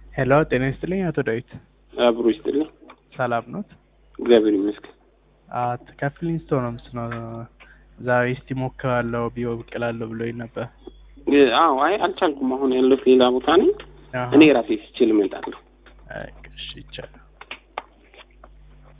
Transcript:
ሄሎ ጤና ይስጥልኝ አቶ ዳዊት። አብሮ ይስጥልኝ። ሰላም ኖት? እግዚአብሔር ይመስገን። ከፍሊንስቶንስ ነው። ዛሬ እስቲ ሞክራለሁ ቢሮ ብቅ እላለሁ ብሎኝ ነበር። አዎ አይ አልቻልኩም። አሁን ያለሁት ሌላ ቦታ ነኝ። እኔ ራሴ ስችል እመጣለሁ። እሺ ይቻላል።